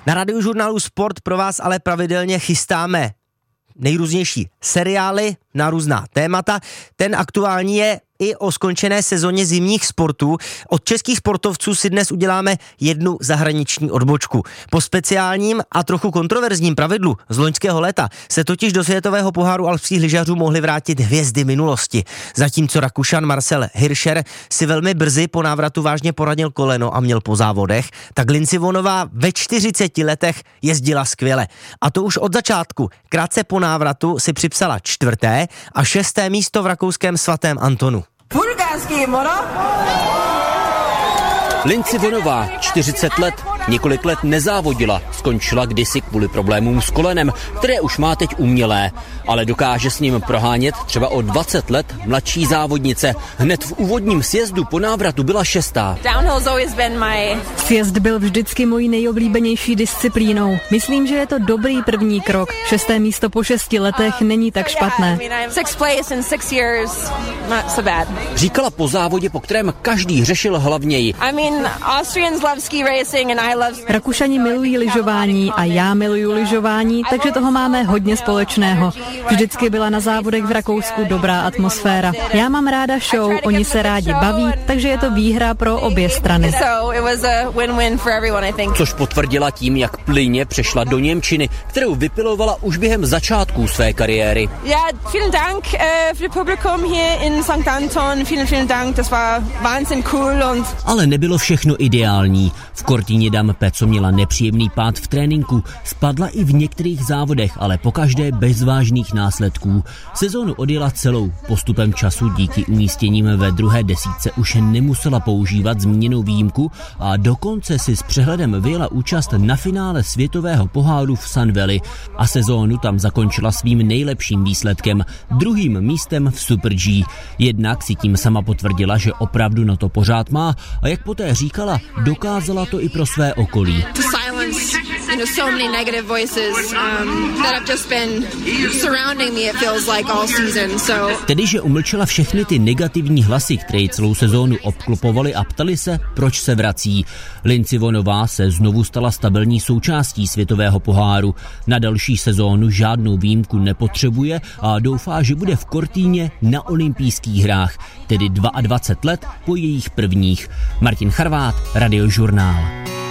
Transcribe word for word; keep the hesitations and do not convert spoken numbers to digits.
Na Radiožurnálu Sport pro vás ale pravidelně chystáme nejrůznější seriály na různá témata. Ten aktuální je i o skončené sezóně zimních sportů. Od českých sportovců si dnes uděláme jednu zahraniční odbočku. Po speciálním a trochu kontroverzním pravidlu z loňského léta se totiž do světového poháru alpských lyžařů mohly vrátit hvězdy minulosti. Zatímco Rakušan Marcel Hirscher si velmi brzy po návratu vážně poranil koleno a měl po závodech, tak Lindsey Vonnová ve čtyřiceti letech jezdila skvěle. A to už od začátku. Krátce po návratu si připsala čtvrté a šesté místo v rakouském Svatém Antonu. Lindsey Vonnová, čtyřicet let, několik let nezávodila, skončila kdysi kvůli problémům s kolenem, které už má teď umělé, ale dokáže s ním prohánět třeba o dvacet let mladší závodnice. Hned v úvodním sjezdu po návratu byla šestá. Sjezd byl vždycky mojí nejoblíbenější disciplínou. Myslím, že je to dobrý první krok. Šesté místo po šesti letech není tak špatné. Říkala po závodě, po kterém každý řešil hlavněji. Rakušani milují lyžování a já miluju lyžování, takže toho máme hodně společného. Vždycky byla na závodech v Rakousku dobrá atmosféra. Já mám ráda show, oni se rádi baví, takže je to výhra pro obě strany. Což potvrdila tím, jak plynně přešla do němčiny, kterou vypilovala už během začátků své kariéry. Ja, vielen Dank äh, für das Publikum hier in Sankt Anton. Vielen, vielen Dank, das war wahnsinnig cool und... Ale nebylo všechno ideální. V Cortina d'Ampezzo, co měla nepříjemný pád v tréninku, spadla i v některých závodech, ale pokaždé bez vážných následků. Sezónu odjela celou. Postupem času díky umístěním ve druhé desítce už nemusela používat zmíněnou výjimku a dokonce si s přehledem vyjela účast na finále světového poháru v Sun Valley a sezónu tam zakončila svým nejlepším výsledkem, druhým místem v Super G. Jednak si tím sama potvrdila, že opravdu na to pořád má a jak poté říkala, dokázala to i pro své okolí. You know, so many negative voices um, that have just been surrounding me, it feels like all season, so... Tedy, že umlčela všechny ty negativní hlasy, které celou sezónu obklopovaly a ptali se, proč se vrací. Lindsey Vonnová se znovu stala stabilní součástí světového poháru. Na další sezónu žádnou výjimku nepotřebuje a doufá, že bude v Cortíně na olympijských hrách, tedy dvacet dva let po jejich prvních. Martin Charvát, Radiožurnál.